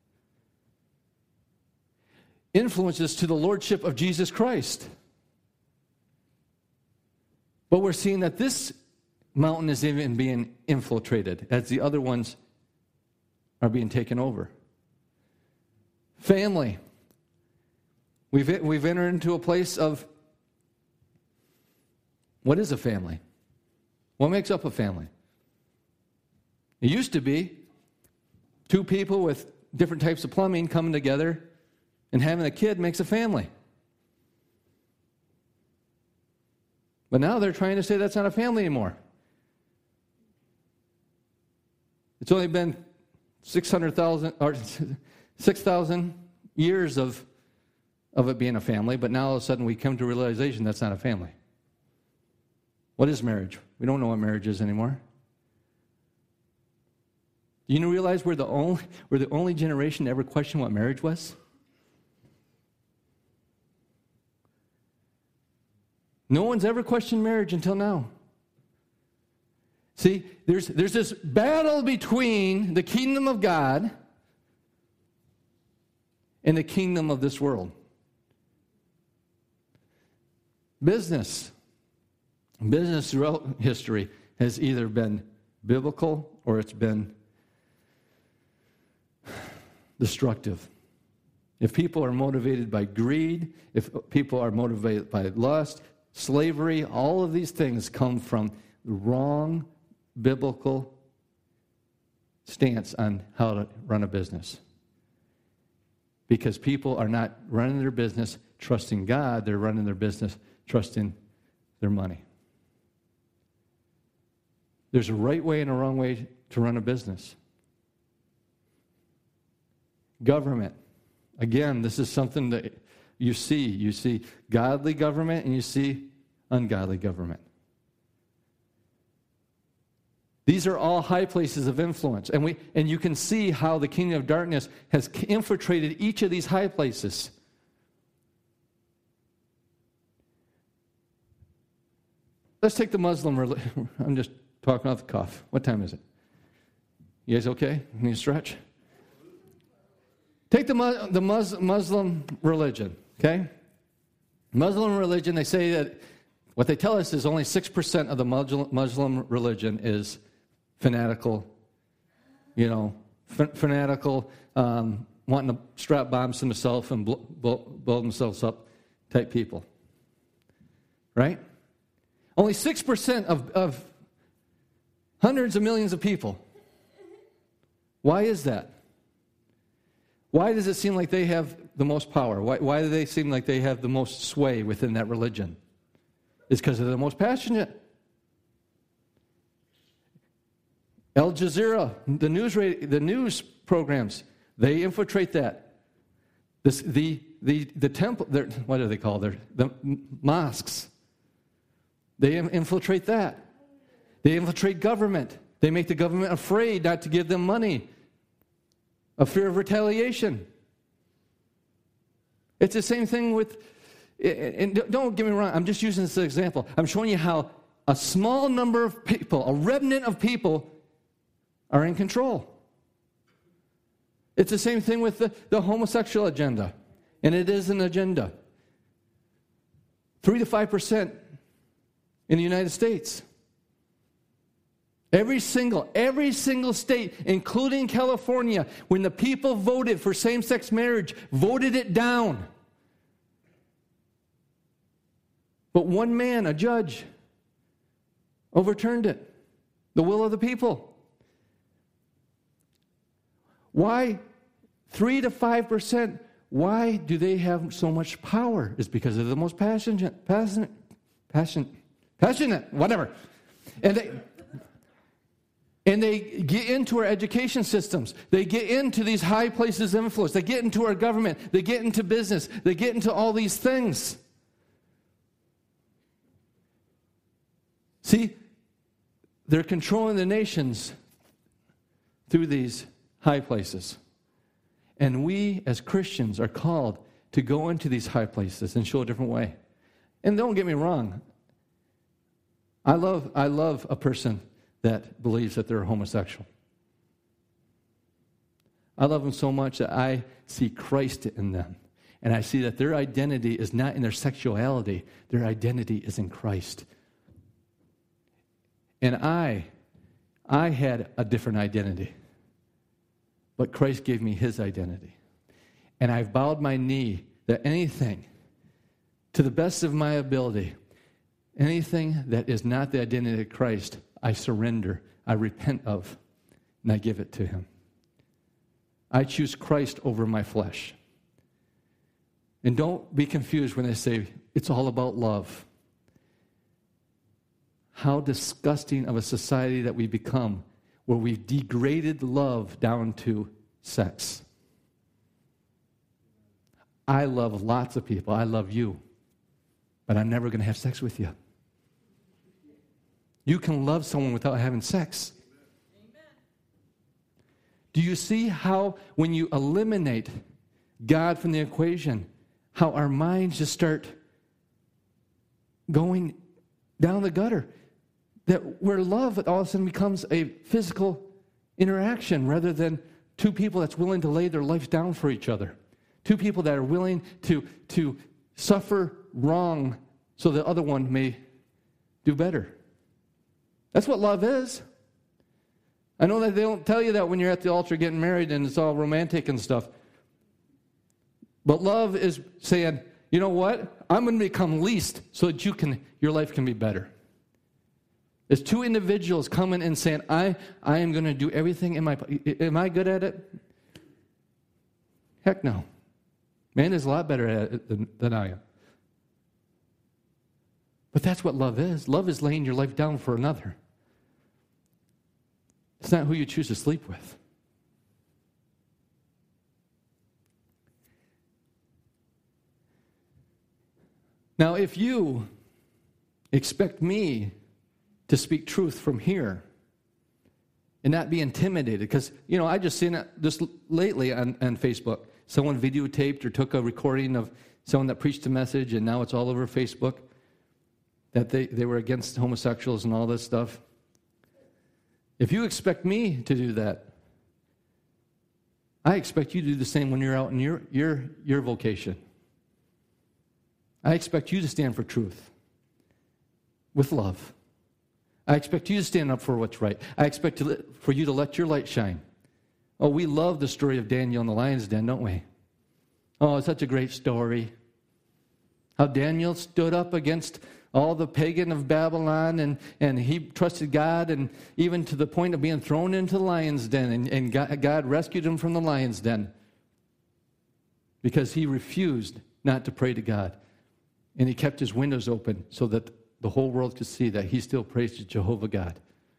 Influences to the lordship of Jesus Christ. But we're seeing that this mountain is even being infiltrated as the other ones are being taken over. Family. We've entered into a place of, what is a family? What makes up a family? It used to be 2 people with different types of plumbing coming together and having a kid makes a family. But now they're trying to say that's not a family anymore. It's only been 600,000 or 6,000 years of it being a family, but now all of a sudden we come to realization that's not a family. What is marriage? We don't know what marriage is anymore. Do you realize we're the only generation to ever question what marriage was? No one's ever questioned marriage until now. See, there's this battle between the kingdom of God and the kingdom of this world. Business throughout history has either been biblical or it's been destructive. If people are motivated by greed, if people are motivated by lust, slavery, all of these things come from the wrong biblical stance on how to run a business. Because people are not running their business trusting God, they're running their business trusting their money. There's a right way and a wrong way to run a business. Government. Again, this is something that you see. You see godly government and you see ungodly government. These are all high places of influence. And you can see how the kingdom of darkness has infiltrated each of these high places. Let's take the Muslim religion. I'm just talking off the cuff. What time is it? You guys okay? Need to stretch? Take the Muslim religion, okay? Muslim religion, they say that what they tell us is only 6% of the Muslim religion is fanatical, fanatical, wanting to strap bombs to themselves and blow themselves up type people. Right? Only 6% of hundreds of millions of people. Why is that? Why does it seem like they have the most power? Why do they seem like they have the most sway within that religion? It's because they're the most passionate. Al Jazeera, the news programs, they infiltrate that. The the temple, what do they call the mosques? They infiltrate that. They infiltrate government. They make the government afraid not to give them money, a fear of retaliation. It's the same thing with, and don't get me wrong, I'm just using this as an example. I'm showing you how a small number of people, a remnant of people, are in control. It's the same thing with the homosexual agenda, and it is an agenda. 3 to 5% in the United States. Every single state, including California, when the people voted for same-sex marriage, voted it down. But one man, a judge, overturned it. The will of the people. Why 3 to 5%? Why do they have so much power? It's because they're the most passionate, whatever. And they get into our education systems. They get into these high places of influence. They get into our government. They get into business. They get into all these things. See, they're controlling the nations through these high places. And we, as Christians, are called to go into these high places and show a different way. And don't get me wrong. I love a person that believes that they're homosexual. I love them so much that I see Christ in them. And I see that their identity is not in their sexuality. Their identity is in Christ. And I had a different identity. But Christ gave me his identity. And I've bowed my knee that anything, to the best of my ability, anything that is not the identity of Christ, I surrender, I repent of, and I give it to him. I choose Christ over my flesh. And don't be confused when they say, it's all about love. How disgusting of a society that we become, where we've degraded love down to sex. I love lots of people. I love you. But I'm never going to have sex with you. You can love someone without having sex. Amen. Do you see how when you eliminate God from the equation, how our minds just start going down the gutter? That where love all of a sudden becomes a physical interaction rather than two people that's willing to lay their lives down for each other. Two people that are willing to suffer wrong so the other one may do better. That's what love is. I know that they don't tell you that when you're at the altar getting married and it's all romantic and stuff. But love is saying, you know what? I'm going to become least so that your life can be better. It's two individuals coming and saying, I am going to do everything in my... Am I good at it? Heck no. Man is a lot better at it than I am. But that's what love is. Love is laying your life down for another. It's not who you choose to sleep with. Now, if you expect me to speak truth from here and not be intimidated, because, I just seen it just lately on Facebook. Someone videotaped or took a recording of someone that preached a message, and now it's all over Facebook, that they were against homosexuals and all this stuff. If you expect me to do that, I expect you to do the same when you're out in your vocation. I expect you to stand for truth with love. I expect you to stand up for what's right. I expect for you to let your light shine. Oh, we love the story of Daniel in the lion's den, don't we? Oh, it's such a great story. How Daniel stood up against all the pagan of Babylon, and he trusted God, and even to the point of being thrown into the lion's den, and God rescued him from the lion's den because he refused not to pray to God. And he kept his windows open so that the whole world could see that he still prays to Jehovah God.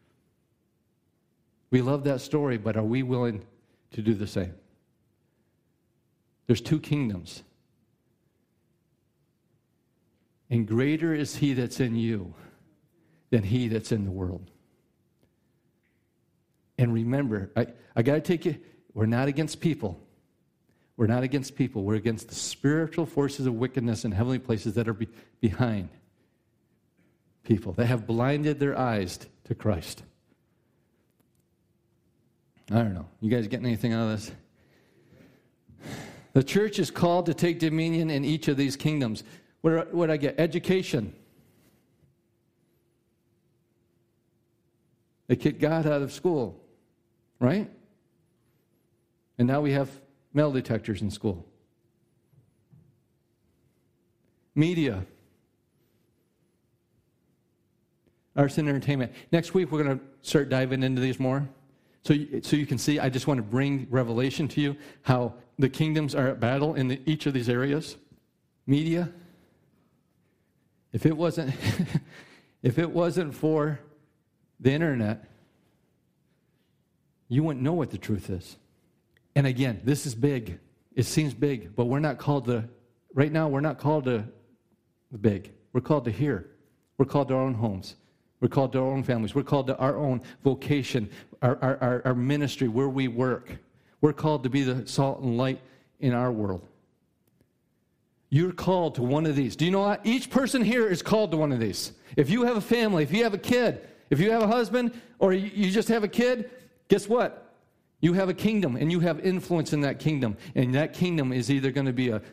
We love that story, but are we willing to do the same? There's two kingdoms. And greater is he that's in you than he that's in the world. And remember, I got to take you, we're not against people. We're not against people. We're against the spiritual forces of wickedness in heavenly places that are behind people, that have blinded their eyes to Christ. I don't know. You guys getting anything out of this? The church is called to take dominion in each of these kingdoms. What did I get? Education. They kicked God out of school, right? And now we have metal detectors in school. Media. Arts and entertainment. Next week, we're going to start diving into these more. So you can see, I just want to bring revelation to you, how the kingdoms are at battle in each of these areas. Media. If it wasn't for the internet, you wouldn't know what the truth is. And again, this is big. It seems big, but we're not called to, right now, we're not called to the big. We're called to here. We're called to our own homes. We're called to our own families. We're called to our own vocation, our ministry, where we work. We're called to be the salt and light in our world. You're called to one of these. Do you know what? Each person here is called to one of these. If you have a family, if you have a kid, if you have a husband, or you just have a kid, guess what? You have a kingdom, and you have influence in that kingdom. And that kingdom is either going to be a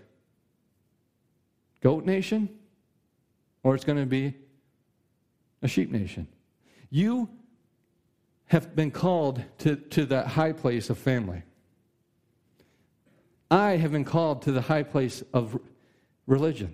goat nation, or it's going to be a sheep nation. You have been called to that high place of family. I have been called to the high place of religion.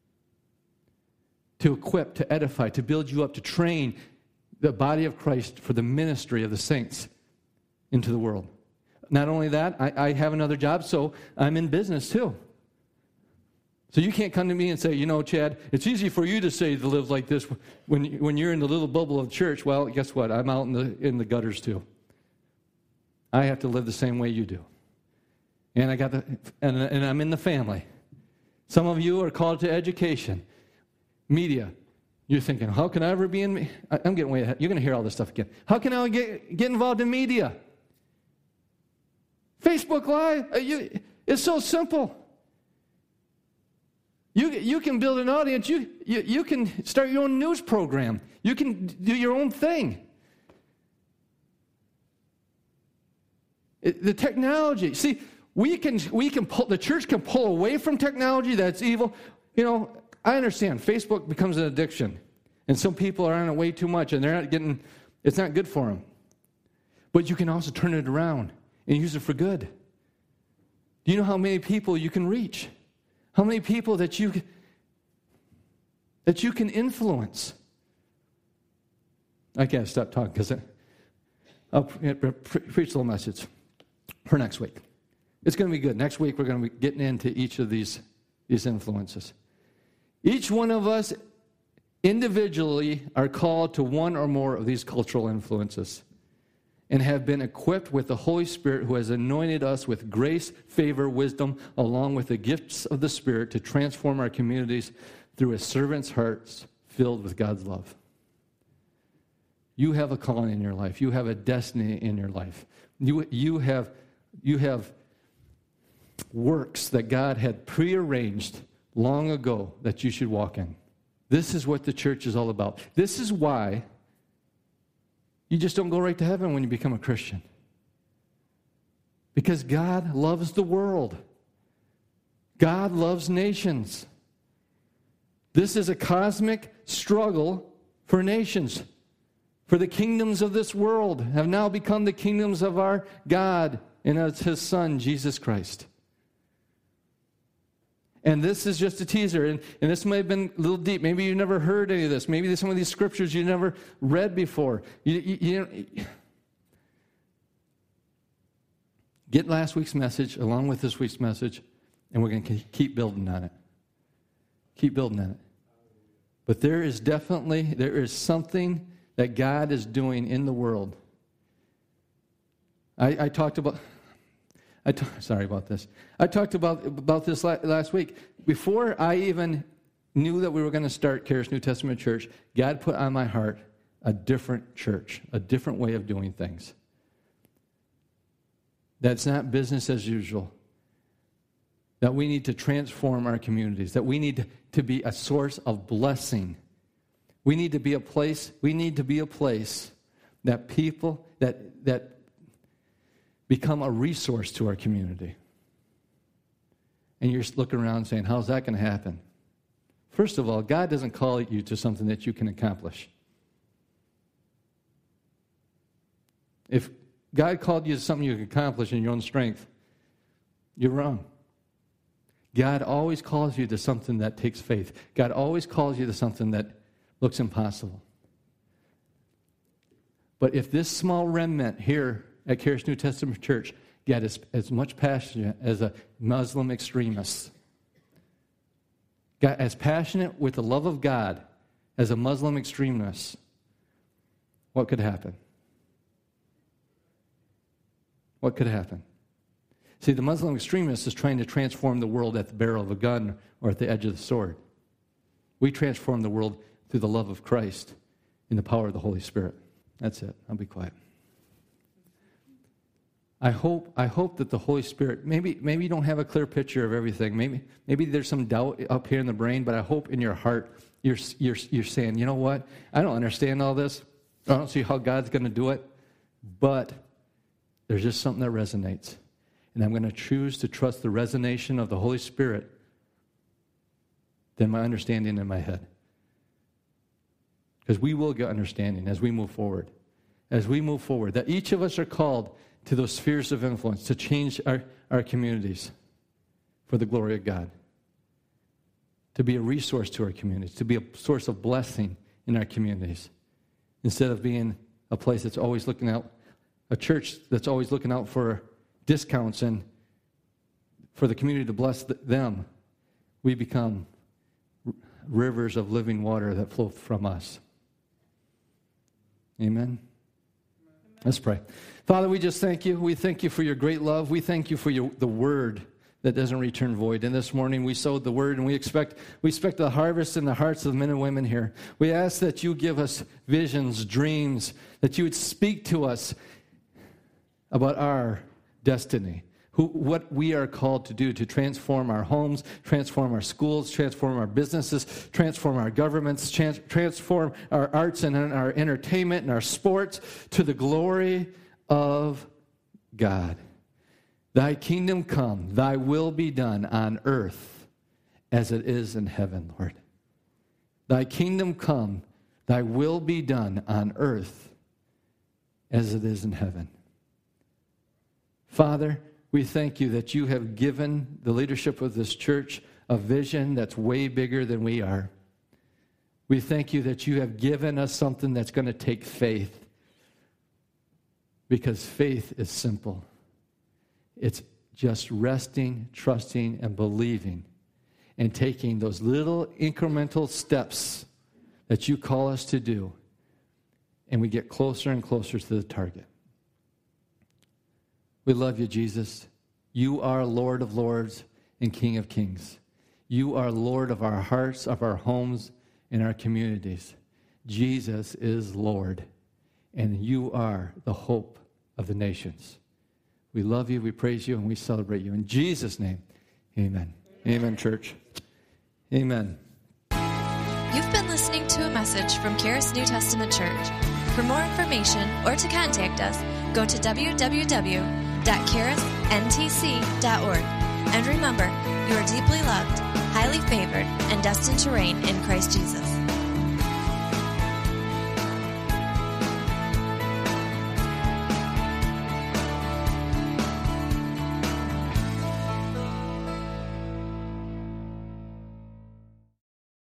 To equip, to edify, to build you up, to train the body of Christ for the ministry of the saints into the world. Not only that, I have another job, so I'm in business too. So you can't come to me and say, you know, Chad, it's easy for you to say to live like this when you're in the little bubble of church. Well, guess what? I'm out in the gutters too. I have to live the same way you do. And and I'm in the family. Some of you are called to education, media. You're thinking, how can I ever be in? I'm getting way ahead. You're going to hear all this stuff again. How can I get involved in media? Facebook Live. It's so simple. You can build an audience. You can start your own news program. You can do your own thing. The technology. See, we can pull, the church can pull away from technology that's evil. You know, I understand Facebook becomes an addiction, and some people are on it way too much, and they're not getting. It's not good for them. But you can also turn it around and use it for good. Do you know how many people you can reach? How many people that you can influence? I can't stop talking because I'll preach the little message for next week. It's going to be good. Next week we're going to be getting into each of these influences. Each one of us individually are called to one or more of these cultural influences and have been equipped with the Holy Spirit, who has anointed us with grace, favor, wisdom, along with the gifts of the Spirit to transform our communities through a servant's hearts filled with God's love. You have a calling in your life. You have a destiny in your life. You have works that God had prearranged long ago that you should walk in. This is what the church is all about. This is why you just don't go right to heaven when you become a Christian. Because God loves the world. God loves nations. This is a cosmic struggle for nations. For the kingdoms of this world have now become the kingdoms of our God and of His Son, Jesus Christ. And this is just a teaser, and this may have been a little deep. Maybe you've never heard any of this. Maybe some of these scriptures you've never read before. Get last week's message along with this week's message, and we're going to keep building on it. Keep building on it. But there is something that God is doing in the world. I talked about... sorry about this. I talked about this last week. Before I even knew that we were going to start Charis New Testament Church, God put on my heart a different church, a different way of doing things. That's not business as usual. That we need to transform our communities, that we need to be a source of blessing. We need to be a place that people that become a resource to our community. And you're looking around saying, how's that going to happen? First of all, God doesn't call you to something that you can accomplish. If God called you to something you can accomplish in your own strength, you're wrong. God always calls you to something that takes faith. God always calls you to something that looks impossible. But if this small remnant here at Charis New Testament Church get as much passion as a Muslim extremist, got as passionate with the love of God as a Muslim extremist, what could happen? What could happen? See, the Muslim extremist is trying to transform the world at the barrel of a gun or at the edge of the sword. We transform the world through the love of Christ in the power of the Holy Spirit. That's it. I'll be quiet. I hope that the Holy Spirit, maybe you don't have a clear picture of everything. Maybe there's some doubt up here in the brain, but I hope in your heart you're saying, you know what? I don't understand all this. I don't see how God's going to do it, but there's just something that resonates. And I'm going to choose to trust the resonation of the Holy Spirit than my understanding in my head. Because we will get understanding as we move forward. As we move forward, that each of us are called to those spheres of influence to change our communities for the glory of God. To be a resource to our communities, to be a source of blessing in our communities. Instead of being a place that's always looking out, a church that's always looking out for discounts and for the community to bless them, we become rivers of living water that flow from us. Amen? Let's pray. Father, we just thank you. We thank you for your great love. We thank you for the word that doesn't return void. And this morning we sowed the word, and we expect the harvest in the hearts of men and women here. We ask that you give us visions, dreams, that you would speak to us about our destiny, what we are called to do to transform our homes, transform our schools, transform our businesses, transform our governments, transform our arts and our entertainment and our sports to the glory of God. Thy kingdom come, thy will be done on earth as it is in heaven, Lord. Thy kingdom come, thy will be done on earth as it is in heaven. Father, we thank you that you have given the leadership of this church a vision that's way bigger than we are. We thank you that you have given us something that's going to take faith, because faith is simple. It's just resting, trusting, and believing, and taking those little incremental steps that you call us to do, and we get closer and closer to the target. We love you, Jesus. You are Lord of lords and King of kings. You are Lord of our hearts, of our homes, and our communities. Jesus is Lord, and you are the hope of the nations. We love you, we praise you, and we celebrate you. In Jesus' name, amen. Amen, church. Amen. You've been listening to a message from Charis New Testament Church. For more information or to contact us, go to www.charisntc.org. And remember, you are deeply loved, highly favored, and destined to reign in Christ Jesus.